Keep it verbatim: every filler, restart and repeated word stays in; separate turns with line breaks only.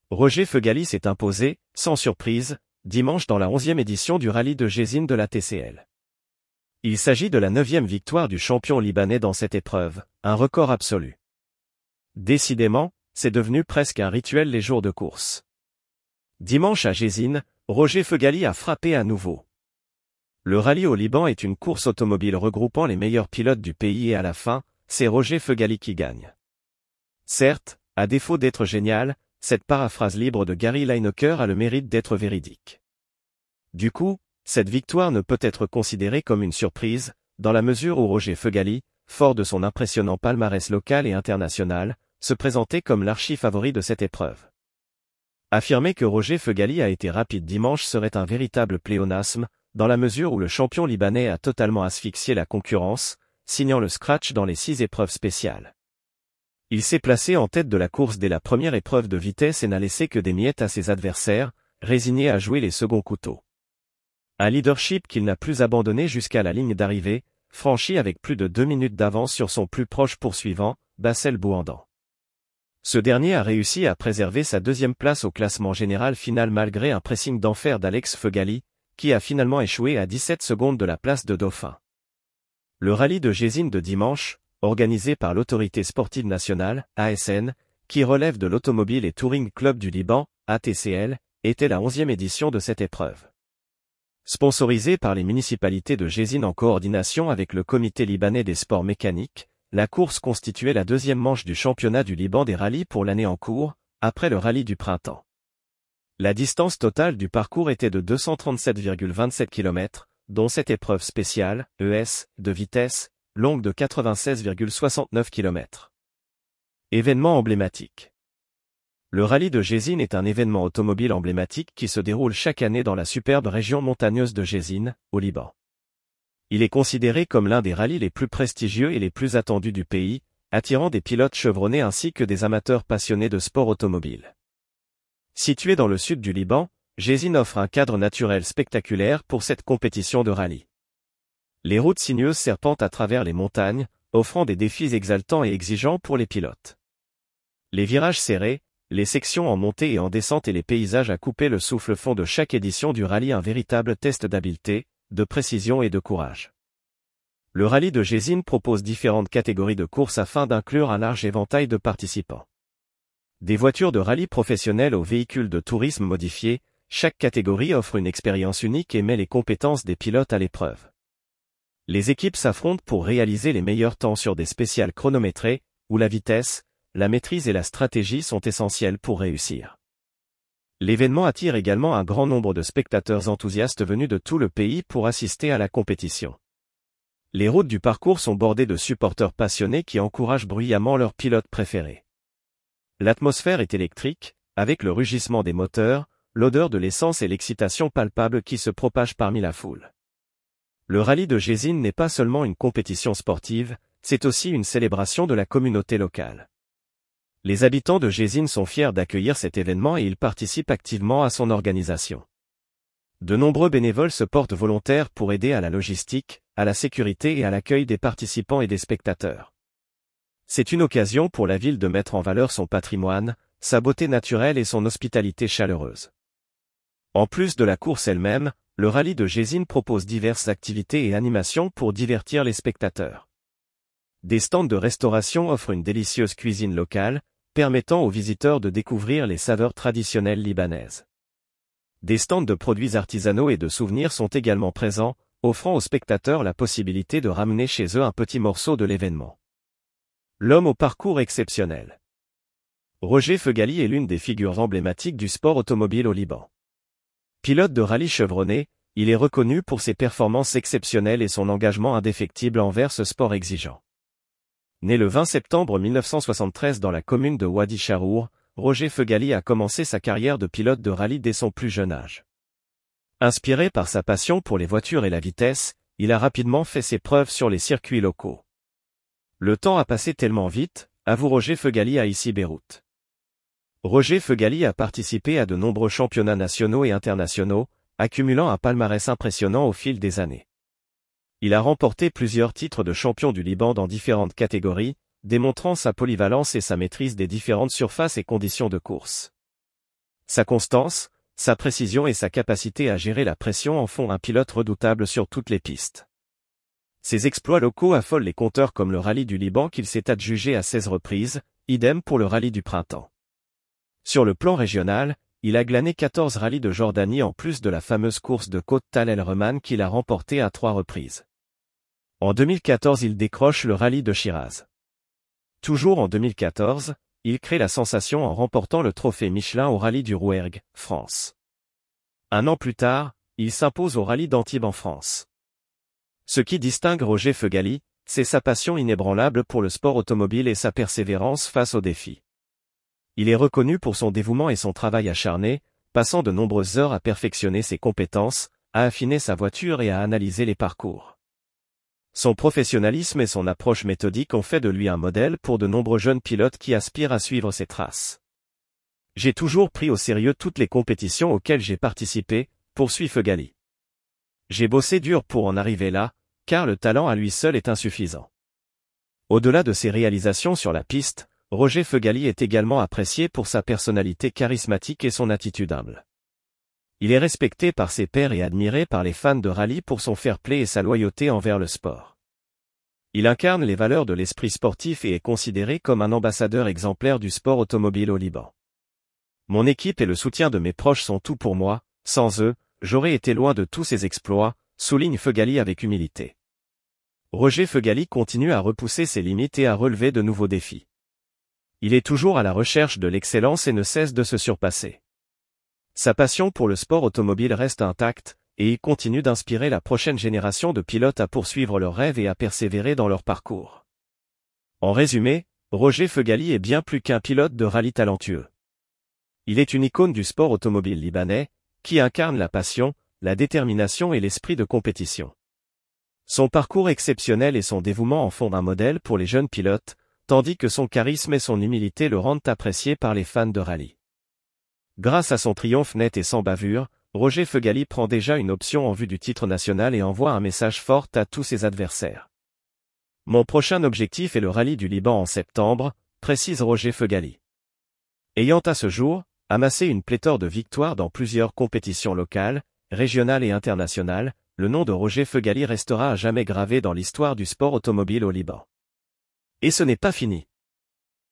Roger Fegali s'est imposé, sans surprise, dimanche dans la onzième édition du rallye de Jezine de la T C L. Il s'agit de la neuvième victoire du champion libanais dans cette épreuve, un record absolu. Décidément, c'est devenu presque un rituel les jours de course. Dimanche à Jezine, Roger Fegali a frappé à nouveau. Le rallye au Liban est une course automobile regroupant les meilleurs pilotes du pays et à la fin, c'est Roger Fegali qui gagne. Certes, à défaut d'être génial, cette paraphrase libre de Gary Lineker a le mérite d'être véridique. Du coup, cette victoire ne peut être considérée comme une surprise, dans la mesure où Roger Fegali, fort de son impressionnant palmarès local et international, se présentait comme l'archi-favori de cette épreuve. Affirmer que Roger Fegali a été rapide dimanche serait un véritable pléonasme, dans la mesure où le champion libanais a totalement asphyxié la concurrence, signant le scratch dans les six épreuves spéciales. Il s'est placé en tête de la course dès la première épreuve de vitesse et n'a laissé que des miettes à ses adversaires, résignés à jouer les seconds couteaux. Un leadership qu'il n'a plus abandonné jusqu'à la ligne d'arrivée, franchi avec plus de deux minutes d'avance sur son plus proche poursuivant, Bassel Bouhandan. Ce dernier a réussi à préserver sa deuxième place au classement général final malgré un pressing d'enfer d'Alex Fegali, qui a finalement échoué à dix-sept secondes de la place de Dauphin. Le rallye de Jezine de dimanche, organisé par l'Autorité sportive nationale, A S N, qui relève de l'Automobile et Touring Club du Liban, A T C L, était la onzième édition de cette épreuve. Sponsorisée par les municipalités de Jezine en coordination avec le Comité libanais des sports mécaniques, la course constituait la deuxième manche du championnat du Liban des rallyes pour l'année en cours, après le rallye du printemps. La distance totale du parcours était de deux cent trente-sept virgule vingt-sept kilomètres, dont cette épreuve spéciale, E S, de vitesse, longue de quatre-vingt-seize virgule soixante-neuf kilomètres. Événement emblématique. Le rallye de Jezine est un événement automobile emblématique qui se déroule chaque année dans la superbe région montagneuse de Jezine, au Liban. Il est considéré comme l'un des rallyes les plus prestigieux et les plus attendus du pays, attirant des pilotes chevronnés ainsi que des amateurs passionnés de sport automobile. Situé dans le sud du Liban, Jezine offre un cadre naturel spectaculaire pour cette compétition de rallye. Les routes sinueuses serpentent à travers les montagnes, offrant des défis exaltants et exigeants pour les pilotes. Les virages serrés, les sections en montée et en descente et les paysages à couper le souffle font de chaque édition du rallye un véritable test d'habileté, de précision et de courage. Le rallye de Jezine propose différentes catégories de courses afin d'inclure un large éventail de participants. Des voitures de rallye professionnelles aux véhicules de tourisme modifiés, chaque catégorie offre une expérience unique et met les compétences des pilotes à l'épreuve. Les équipes s'affrontent pour réaliser les meilleurs temps sur des spéciales chronométrées, où la vitesse, la maîtrise et la stratégie sont essentielles pour réussir. L'événement attire également un grand nombre de spectateurs enthousiastes venus de tout le pays pour assister à la compétition. Les routes du parcours sont bordées de supporters passionnés qui encouragent bruyamment leurs pilotes préférés. L'atmosphère est électrique, avec le rugissement des moteurs, l'odeur de l'essence et l'excitation palpable qui se propagent parmi la foule. Le rallye de Jezine n'est pas seulement une compétition sportive, c'est aussi une célébration de la communauté locale. Les habitants de Jezine sont fiers d'accueillir cet événement et ils participent activement à son organisation. De nombreux bénévoles se portent volontaires pour aider à la logistique, à la sécurité et à l'accueil des participants et des spectateurs. C'est une occasion pour la ville de mettre en valeur son patrimoine, sa beauté naturelle et son hospitalité chaleureuse. En plus de la course elle-même, le rallye de Jezine propose diverses activités et animations pour divertir les spectateurs. Des stands de restauration offrent une délicieuse cuisine locale, permettant aux visiteurs de découvrir les saveurs traditionnelles libanaises. Des stands de produits artisanaux et de souvenirs sont également présents, offrant aux spectateurs la possibilité de ramener chez eux un petit morceau de l'événement. L'homme au parcours exceptionnel. Roger Fegali est l'une des figures emblématiques du sport automobile au Liban. Pilote de rallye chevronné, il est reconnu pour ses performances exceptionnelles et son engagement indéfectible envers ce sport exigeant. Né le vingt septembre mille neuf cent soixante-treize dans la commune de Wadi Charour, Roger Fegali a commencé sa carrière de pilote de rallye dès son plus jeune âge. Inspiré par sa passion pour les voitures et la vitesse, il a rapidement fait ses preuves sur les circuits locaux. Le temps a passé tellement vite, avoue Roger Fegali à Ici Beyrouth. Roger Fegali a participé à de nombreux championnats nationaux et internationaux, accumulant un palmarès impressionnant au fil des années. Il a remporté plusieurs titres de champion du Liban dans différentes catégories, démontrant sa polyvalence et sa maîtrise des différentes surfaces et conditions de course. Sa constance, sa précision et sa capacité à gérer la pression en font un pilote redoutable sur toutes les pistes. Ses exploits locaux affolent les compteurs comme le rallye du Liban qu'il s'est adjugé à seize reprises, idem pour le rallye du printemps. Sur le plan régional, il a glané quatorze rallyes de Jordanie en plus de la fameuse course de Côte Tal El Reman qu'il a remportée à trois reprises. En deux mille quatorze il décroche le rallye de Shiraz. Toujours en deux mille quatorze, il crée la sensation en remportant le trophée Michelin au rallye du Rouergue, France. Un an plus tard, il s'impose au rallye d'Antibes en France. Ce qui distingue Roger Fegali, c'est sa passion inébranlable pour le sport automobile et sa persévérance face aux défis. Il est reconnu pour son dévouement et son travail acharné, passant de nombreuses heures à perfectionner ses compétences, à affiner sa voiture et à analyser les parcours. Son professionnalisme et son approche méthodique ont fait de lui un modèle pour de nombreux jeunes pilotes qui aspirent à suivre ses traces. J'ai toujours pris au sérieux toutes les compétitions auxquelles j'ai participé, poursuit Fegali. J'ai bossé dur pour en arriver là, car le talent à lui seul est insuffisant. Au-delà de ses réalisations sur la piste, Roger Fegali est également apprécié pour sa personnalité charismatique et son attitude humble. Il est respecté par ses pairs et admiré par les fans de rallye pour son fair-play et sa loyauté envers le sport. Il incarne les valeurs de l'esprit sportif et est considéré comme un ambassadeur exemplaire du sport automobile au Liban. Mon équipe et le soutien de mes proches sont tout pour moi, sans eux, j'aurais été loin de tous ces exploits, souligne Fegali avec humilité. Roger Fegali continue à repousser ses limites et à relever de nouveaux défis. Il est toujours à la recherche de l'excellence et ne cesse de se surpasser. Sa passion pour le sport automobile reste intacte, et il continue d'inspirer la prochaine génération de pilotes à poursuivre leurs rêves et à persévérer dans leur parcours. En résumé, Roger Fegali est bien plus qu'un pilote de rallye talentueux. Il est une icône du sport automobile libanais, qui incarne la passion, la détermination et l'esprit de compétition. Son parcours exceptionnel et son dévouement en font un modèle pour les jeunes pilotes, tandis que son charisme et son humilité le rendent apprécié par les fans de rallye. Grâce à son triomphe net et sans bavure, Roger Fegali prend déjà une option en vue du titre national et envoie un message fort à tous ses adversaires. Mon prochain objectif est le rallye du Liban en septembre, précise Roger Fegali. Ayant à ce jour amassé une pléthore de victoires dans plusieurs compétitions locales, régionales et internationales, le nom de Roger Fegali restera à jamais gravé dans l'histoire du sport automobile au Liban. Et ce n'est pas fini.